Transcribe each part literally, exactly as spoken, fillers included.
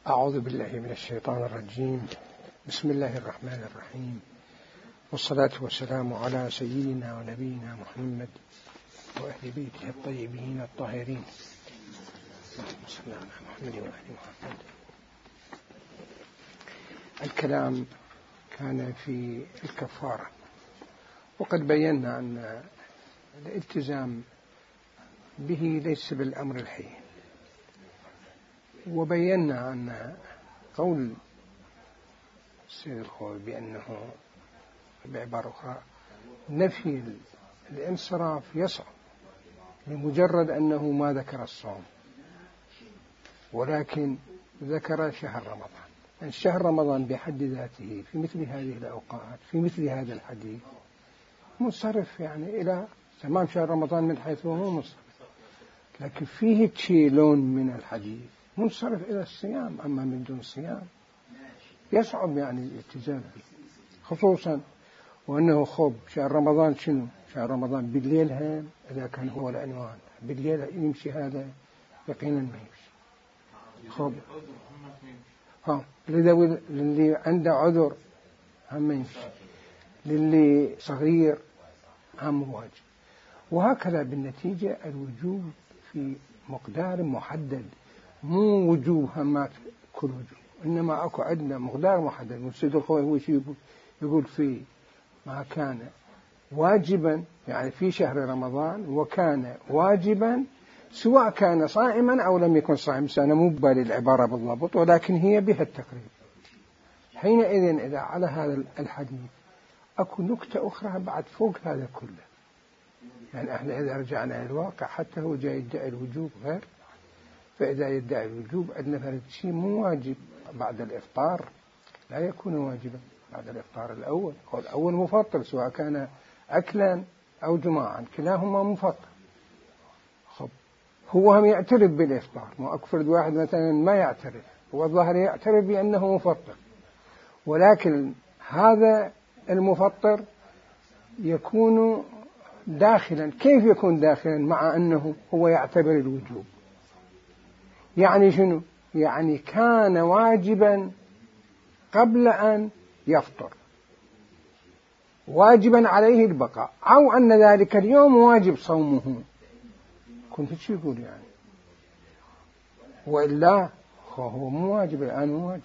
أعوذ بالله من الشيطان الرجيم. بسم الله الرحمن الرحيم، والصلاة والسلام على سيدنا ونبينا محمد وأهل بيته الطيبين الطاهرين. اللهم صل على محمد وآل محمد. الكلام كان في الكفارة، وقد بينا أن الالتزام به ليس بالأمر الحين، وبينا أن قول السيد الخوي بأنه بعبارة أخرى نفي الانصراف يصعب لمجرد أنه ما ذكر الصوم، ولكن ذكر شهر رمضان. يعني شهر رمضان بحد ذاته في مثل هذه الأوقات في مثل هذا الحديث منصرف، يعني إلى تمام شهر رمضان من حيث هو منصرف، لكن فيه تشيلون من الحديث منصرف إلى الصيام. أما من دون صيام يصعب يعني الالتزام به، خصوصا وأنه خب شهر رمضان شنو؟ شهر رمضان بالليل هم إذا كان هو العنوان بالليل يمشي، هذا يقينا ما يمشي. خب ها للي عنده عذر هم يمشي، للي صغير هم واجب، وهكذا. بالنتيجة الوجوب في مقدار محدد، مو وجوب همات كل وجوب، إنما أكو عندنا مقدار محدد. والسيد الخوي هو شيء يقول, يقول فيه ما كان واجبا، يعني في شهر رمضان وكان واجبا سواء كان صائما أو لم يكن صائم. أنا مو ببالي العبارة بالضبط، ولكن هي بها التقريب. حينئذ إذا على هذا الحديث أكو نكتة أخرى بعد فوق هذا كله، يعني احنا إذا رجعنا للواقع حتى هو جاي يدعي الوجوب غير، فإذا يدعي الوجوب عندنا فرد شيء مو واجب بعد الإفطار، لا يكون واجبا بعد الإفطار الأول. هو الأول مفطر سواء كان أكلا أو جماعا، كلاهما مفطر. خب هو هم يعترف بالإفطار، ما أكفرد واحد مثلا ما يعترف، هو الظاهر يعترف بأنه مفطر، ولكن هذا المفطر يكون داخلا. كيف يكون داخلا مع أنه هو يعتبر الوجوب؟ يعني شنو؟ يعني كان واجبا قبل أن يفطر، واجبا عليه البقاء، أو أن ذلك اليوم واجب صومه. كنت شو يقول يعني؟ وإلا هو مو واجب الآن، مو واجب.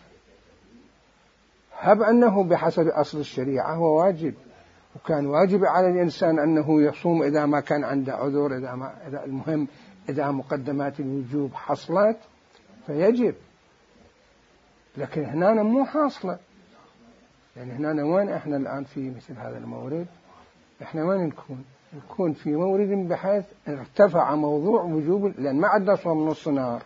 هب أنه بحسب أصل الشريعة هو واجب، وكان واجب على الإنسان أنه يصوم إذا ما كان عنده عذر، إذا ما إذا المهم إذا مقدمات الوجوب حصلت فيجب. لكن هنا مو حاصلة، يعني هنا وين إحنا الآن في مثل هذا المورد؟ إحنا وين نكون؟ نكون في مورد بحيث ارتفع موضوع وجوب، لأن ما عندنا صوم نص نهار،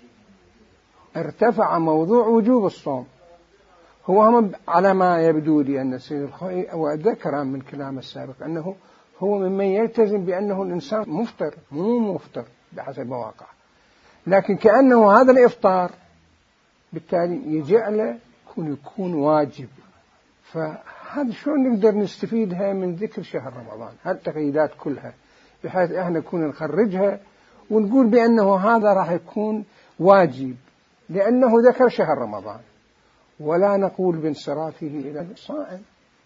ارتفع موضوع وجوب الصوم. هو هم على ما يبدو لي أن السيد الخوي وذكر من كلام السابق أنه هو ممن يلتزم بأنه الإنسان مفطر، مو مفطر بحسب مواقع، لكن كأنه هذا الإفطار بالتالي يجعله يكون يكون واجب. فهذا شو نقدر نستفيدها من ذكر شهر رمضان، هالتقييدات كلها، بحيث احنا نكون نخرجها ونقول بأنه هذا راح يكون واجب لأنه ذكر شهر رمضان، ولا نقول بانصرافه إلى الصائم.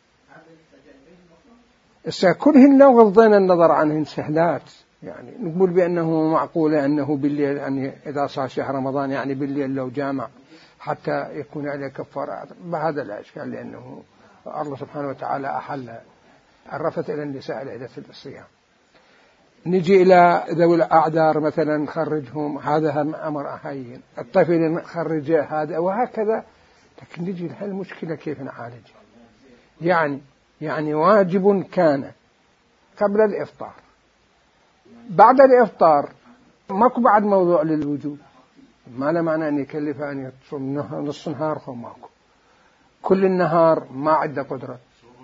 إسا كلهن لو غضينا النظر عنهن سهلات، يعني نقول بأنه معقولة أنه بالليل، يعني إذا صار شهر رمضان يعني بالليل لو جامع حتى يكون عليه كفارة بهذا الأشكال، لأنه الله سبحانه وتعالى أحل عرفت إلى النساء ليلة الصيام. نجي إلى ذوي الأعذار مثلا نخرجهم، هذا أمر هين. الطفل نخرجه هذا، وهكذا. لكن نجي لها المشكلة كيف نعالج؟ يعني يعني واجب كان قبل الإفطار، بعد الإفطار ماكو بعد موضوع للوجوب، ما له معنى أن يكلفه أن يصوم نص نهار، هو ماكو كل النهار ما عنده قدرة.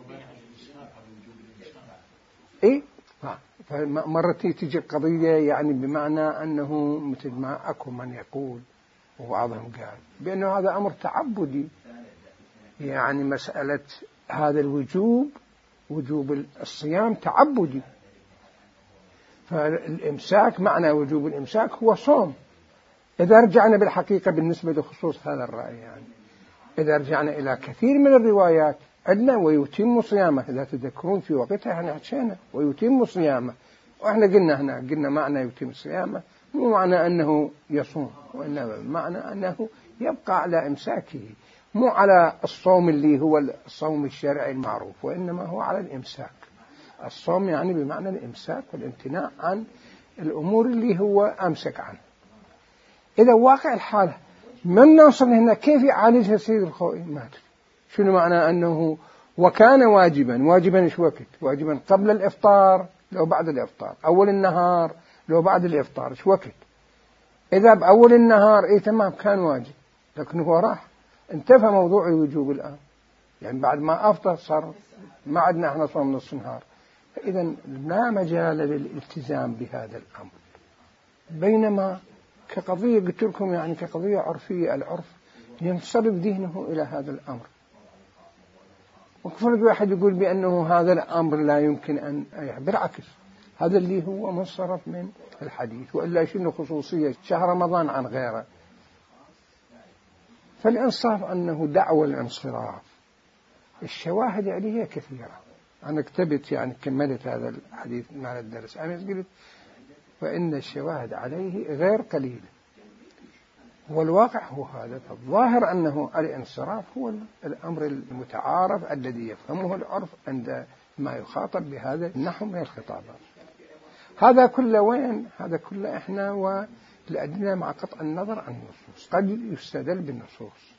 إيه مرة تيجي القضية يعني بمعنى أنه مثل ما أكو من يقول، وبعضهم قال بأنه هذا أمر تعبدي، يعني مسألة هذا الوجوب وجوب الصيام تعبدي، فالإمساك معنى وجوب الإمساك هو صوم. إذا رجعنا بالحقيقة بالنسبة لخصوص هذا الرأي يعني إذا رجعنا إلى كثير من الروايات عندنا ويتم صيامه. إذا تذكرون في وقتها احنا حكينا ويتم صيامه، وإحنا قلنا هنا قلنا معنى يتم صيامه مو معنى أنه يصوم، وإنما معنى أنه يبقى على إمساكه، مو على الصوم اللي هو الصوم الشرعي المعروف، وإنما هو على الإمساك. الصوم يعني بمعنى الإمساك والامتناع عن الأمور اللي هو أمسك عنها. إذا واقع الحال من نوصل هنا كيف يعالجها سيد الخوئي؟ ما أدري شنو معنى أنه وكان واجبا. واجبا إيش وقت؟ واجبا قبل الإفطار لو بعد الإفطار، أول النهار لو بعد الإفطار، إيش وقت؟ إذا بأول النهار إيه تمام كان واجب، لكن هو راح انتفى موضوع الوجوب الآن، يعني بعد ما أفطر صار ما عندنا احنا صوم نصف النهار. فإذا لا مجال للالتزام بهذا الأمر. بينما كقضية قلت لكم يعني كقضية عرفية، العرف ينصرف ذهنه إلى هذا الأمر. وكفرد واحد يقول بأنه هذا الأمر لا يمكن أن يحب، بالعكس هذا اللي هو منصرف من الحديث، وإلا شنو خصوصية شهر رمضان عن غيره؟ فالإنصاف أنه دعوة الانصراف. الشواهد عليها كثيرة. أنا كتبت يعني كملت هذا الحديث مع الدرس، أنا قلت فإن الشواهد عليه غير قليلة، والواقع هو هذا. فالظاهر أنه الانصراف هو الأمر المتعارف الذي يفهمه العرف عند ما يخاطب بهذا النحو من الخطابات. هذا كله وين؟ هذا كله إحنا والأدلة مع قطع النظر عن النصوص. قد يستدل بالنصوص،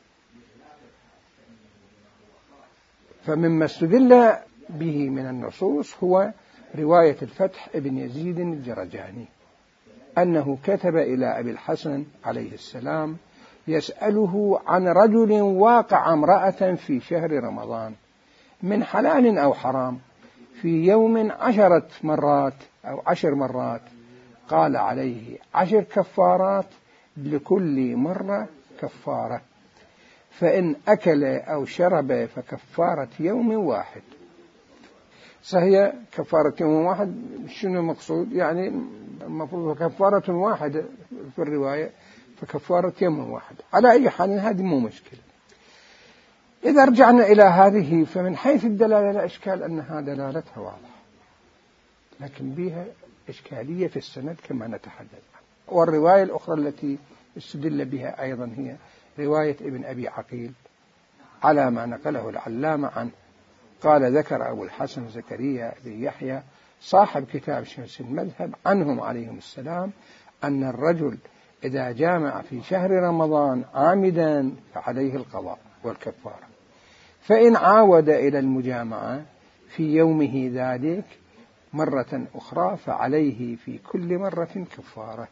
فمما استدل به من النصوص هو رواية الفتح ابن يزيد الجرجاني أنه كتب إلى أبي الحسن عليه السلام يسأله عن رجل واقع امرأة في شهر رمضان من حلال أو حرام في يوم عشرة مرات أو عشر مرات، قال عليه عشر كفارات لكل مرة كفارة، فإن أكل أو شرب فكفارة يوم واحد. صحيح كفارة يوم واحد شنو المقصود؟ يعني المفروض كفارة واحدة في الرواية، فكفارة يوم واحد. على أي حال هذه مو مشكلة. إذا رجعنا إلى هذه فمن حيث الدلالة لا إشكال أنها دلالتها واضحة، لكن بها إشكالية في السند كما نتحدث عنها. والرواية الأخرى التي استدل بها أيضا هي رواية ابن أبي عقيل على ما نقله العلامة عنه. قال ذكر أبو الحسن زكريا بن يحيى صاحب كتاب شمس المذهب عنهم عليهم السلام أن الرجل إذا جامع في شهر رمضان عامدا فعليه القضاء والكفارة، فإن عاود إلى المجامعة في يومه ذلك مرة أخرى فعليه في كل مرة كفارة.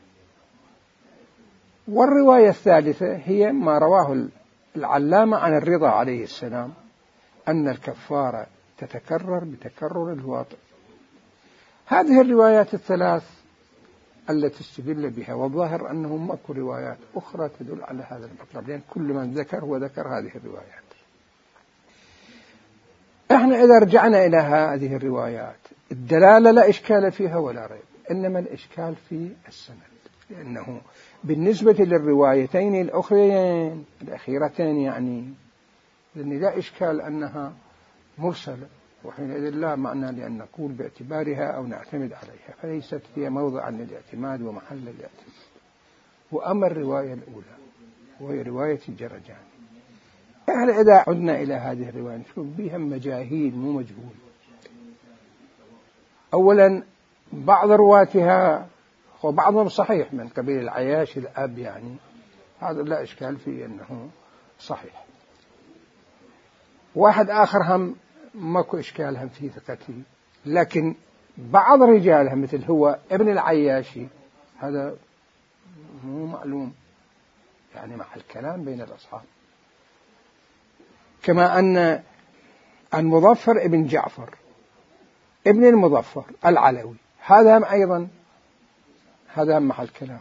والرواية الثالثة هي ما رواه العلامة عن الرضا عليه السلام أن الكفارة تتكرر بتكرر الواطئ. هذه الروايات الثلاث التي استدل بها، والظاهر أنهم ماكو روايات أخرى تدل على هذا المطلب، لأن كل من ذكر هو ذكر هذه الروايات. احنا إذا رجعنا إلى هذه الروايات الدلالة لا إشكال فيها ولا ريب، إنما الإشكال في السند، لأنه بالنسبة للروايتين الأخرين الأخيرتين يعني لأن لا إشكال أنها مرسلة، وحينئذ لا معنى لأن نقول باعتبارها أو نعتمد عليها، فليست هي موضعا للاعتماد ومحل الاعتماد. وأما الرواية الأولى وهي رواية الجرجاني، إحنا إذا عدنا إلى هذه الرواية نشوف بها مجاهيل مو مجهول. أولا بعض رواتها وبعضهم صحيح من قبيل العياش الأب، يعني هذا لا إشكال فيه أنه صحيح. واحد آخر هم ماكو إشكال هم في ثقته، لكن بعض رجالهم مثل هو ابن العياشي هذا مو معلوم، يعني مع الكلام بين الأصحاب. كما أن المظفر ابن جعفر ابن المظفر العلوي هذا هم أيضا هذا هم محل كلام.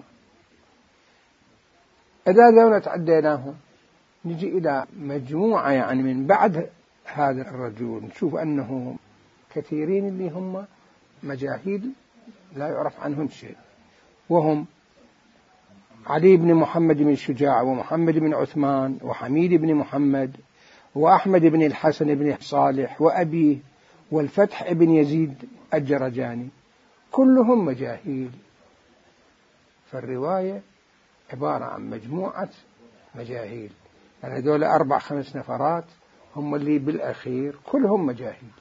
إذا ذولا تعديناهم نجي إلى مجموعة يعني من بعد هذا الرجل نشوف أنه كثيرين اللي هم مجاهيل لا يعرف عنهم شيء، وهم علي بن محمد بن شجاع ومحمد بن عثمان وحميد بن محمد وأحمد بن الحسن بن صالح وأبيه والفتح بن يزيد الجرجاني، كلهم مجاهيل. فالرواية عبارة عن مجموعة مجاهيل، يعني هذول أربع خمس نفرات هم اللي بالأخير كلهم مجاهيل،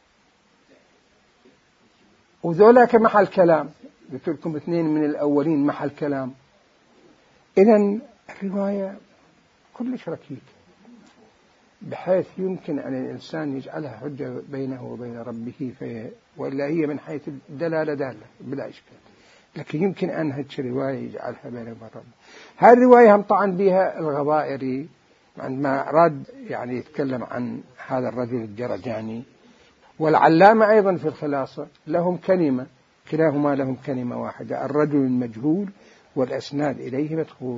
وذولاك محل كلام. قلت لكم اثنين من الأولين محل كلام. إذن الرواية كلش ركيكة بحيث يمكن أن الإنسان يجعلها حجة بينه وبين ربه، في وإلا هي من حيث الدلالة دالة بلا إشكال، لكن يمكن أن هذه الرواية يجعلها بينه وبين ربه. هذه الرواية هم طعن بها الغضائري عندما رد يعني يتكلم عن هذا الرجل الجرجاني، والعلامة أيضا في الخلاصة لهم كلمة، كلاهما لهم كلمة واحدة: الرجل المجهول والأسناد إليه مدخول.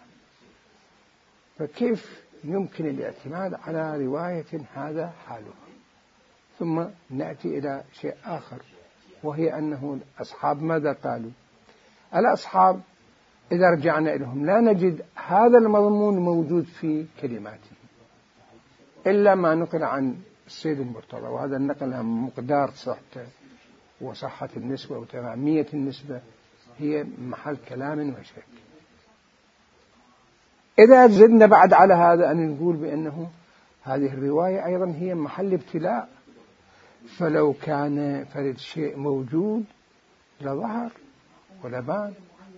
فكيف يمكن الاعتماد على رواية هذا حاله؟ ثم نأتي إلى شيء آخر، وهي أنه الأصحاب ماذا قالوا؟ الأصحاب إذا رجعنا إليهم لا نجد هذا المضمون موجود في كلماتهم إلا ما نقل عن السيد المرتضى، وهذا النقل عن مقدار صحته وصحة النسبة وتمامية النسبة هي محل كلام وشك. إذا زدنا بعد على هذا أن نقول بأنه هذه الرواية أيضا هي محل ابتلاء، فلو كان فرد شيء موجود لظهر ولبان،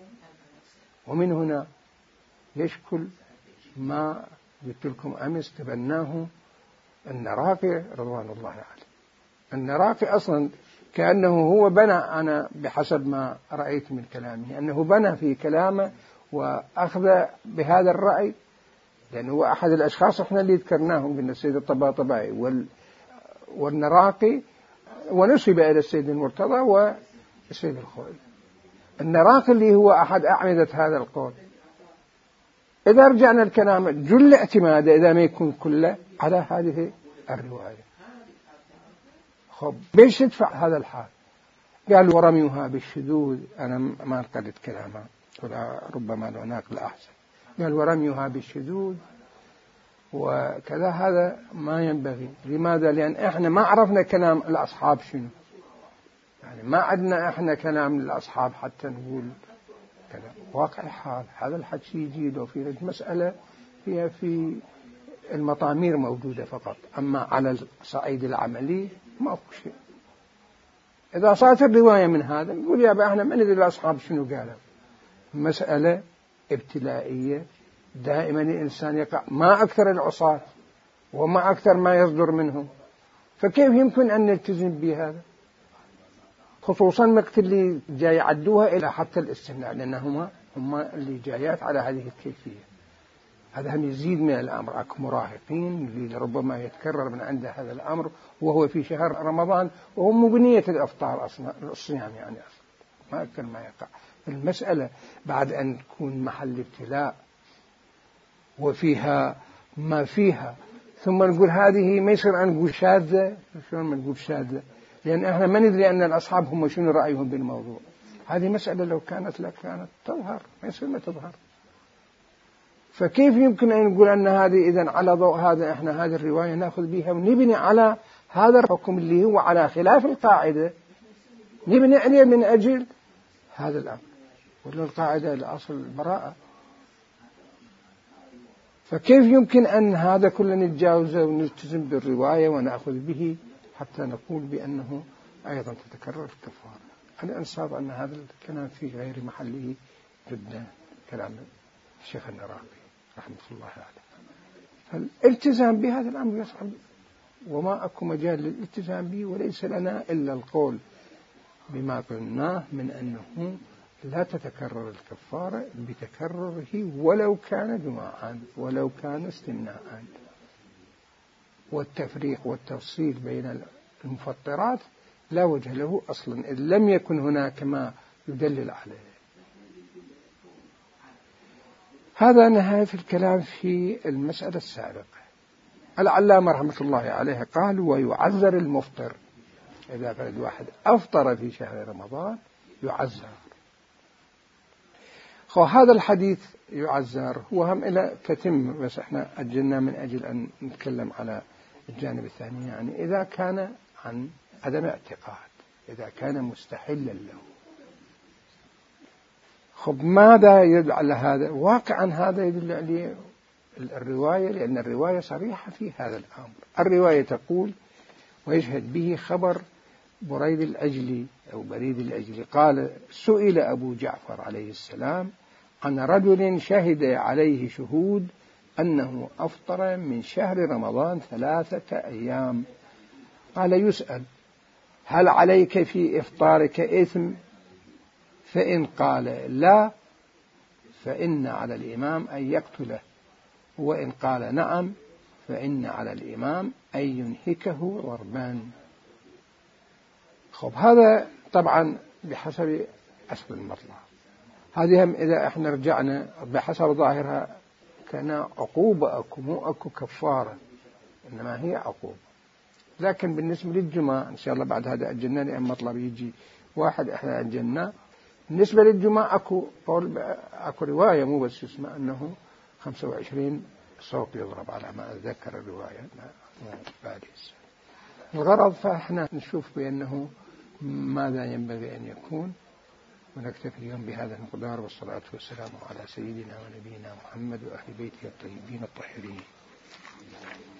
ومن هنا يشكل ما قلت لكم أمس تبناه النراقي رضوان الله عليه. النراقي أصلا كأنه هو بنى، أنا بحسب ما رأيت من كلامه أنه بنى في كلامه وأخذ بهذا الرأي، لأنه هو أحد الأشخاص إحنا اللي ذكرناهم بأن السيد الطباطبائي وال... والنراقي ونسب إلى السيد المرتضى والسيد الخوئي. النراقي اللي هو أحد أعمدة هذا القول. إذا رجعنا الكلام جل اعتماده إذا ما يكون كله على هذه الرواية. خب بيش يدفع هذا الحال؟ قال ورميها بالشذوذ، أنا ما نقلت كلامه ولا ربما لو ناقل أحسن. قال ورميها بالشذوذ وكذا، هذا ما ينبغي. لماذا؟ لأن إحنا ما عرفنا كلام الأصحاب شنو، يعني ما عندنا إحنا كلام الأصحاب حتى نقول كلام واقع الحال. هذا الحكي يجي لو في مسألة فيها في المطامير موجودة فقط، أما على الصعيد العملي ما أكو شيء. إذا صارت الرواية من هذا نقول يا بقى إحنا ما ندري الأصحاب شنو قالوا. مسألة ابتلائية دائما الإنسان يقع، ما أكثر العصاة وما أكثر ما يصدر منهم، فكيف يمكن أن نلتزم بهذا؟ خصوصا وقت اللي جاي يعدوها إلى حتى الاستثناء، لأنهما هم اللي جايات على هذه الكيفية. هذا هم يزيد من الأمر. أكو مراهقين اللي ربما يتكرر من عنده هذا الأمر وهو في شهر رمضان وهو مبنية الأفطار أصلا الصيام، يعني أصلا ما أكثر ما يقع. المسألة بعد أن تكون محل ابتلاء وفيها ما فيها، ثم نقول هذه ما يصير أن نقول شاذة. شلون ما نقول شاذة؟ لأن احنا ما ندري أن الأصحاب هم شنو رأيهم بالموضوع. هذه مسألة لو كانت لك كانت تظهر، ما يصير ما تظهر. فكيف يمكن أن نقول أن هذه إذن على ضوء هذا احنا هذه الرواية نأخذ بها ونبني على هذا الحكم اللي هو على خلاف القاعدة، نبني عليه من أجل هذا الأمر، ولا القاعدة الأصل البراءة. فكيف يمكن أن هذا كله نتجاوزه ونلتزم بالرواية ونأخذ به حتى نقول بأنه أيضا تتكرر الكفارة؟ الإنصاف أن هذا الكلام في غير محله جدا، كلام الشيخ النراقي رحمة الله عليه. فالالتزام بهذا الأمر يصعب، وما أكو مجال للالتزام به، وليس لنا إلا القول بما قلناه من أنه لا تتكرر الكفارة بتكرره ولو كان جماعا ولو كان استمناء. والتفريق والتفصيل بين المفطرات لا وجه له أصلا إن لم يكن هناك ما يدلل عليه. هذا نهاية الكلام في المسألة السابقة. العلامة رحمة الله عليه قال ويعذر المفطر. إذا فرد واحد أفطر في شهر رمضان يعذر. خو هذا الحديث يعزر هو هم إلى تتم، بس احنا أجلنا من أجل أن نتكلم على الجانب الثاني. يعني إذا كان عن عدم اعتقاد، إذا كان مستحلا له، خب ماذا يدل على هذا؟ واقعا هذا يدل عليه الرواية، لأن الرواية صريحة في هذا الأمر. الرواية تقول: ويشهد به خبر بريد الأجلي أو بريد الأجلي قال: سئل أبو جعفر عليه السلام عن رجل شهد عليه شهود أنه أفطر من شهر رمضان ثلاثة أيام، قال: يسأل: هل عليك في إفطارك إثم؟ فإن قال لا، فإن على الإمام أن يقتله، وإن قال نعم، فإن على الإمام أن ينهكه ضربان. خب هذا طبعا بحسب أصل المطلع. هذه هم إذا احنا رجعنا بحسب ظاهرها كان عقوبة أكو، مو أكو كفارة، إنما هي عقوبة. لكن بالنسبة للجماع إن شاء الله بعد هذا أجلنا، لأن مطلب يجي واحد إحنا أجلنا. بالنسبة للجماع أكو قول، أكو رواية مو بس اسمها أنه خمسة وعشرين صوت يضرب على ما أتذكر الرواية باريس. الغرض فإحنا نشوف بأنه ماذا ينبغي أن يكون، ونكتفي اليوم بهذا المقدار، والصلاة والسلام على سيدنا ونبينا محمد وأهل بيته الطيبين الطاهرين.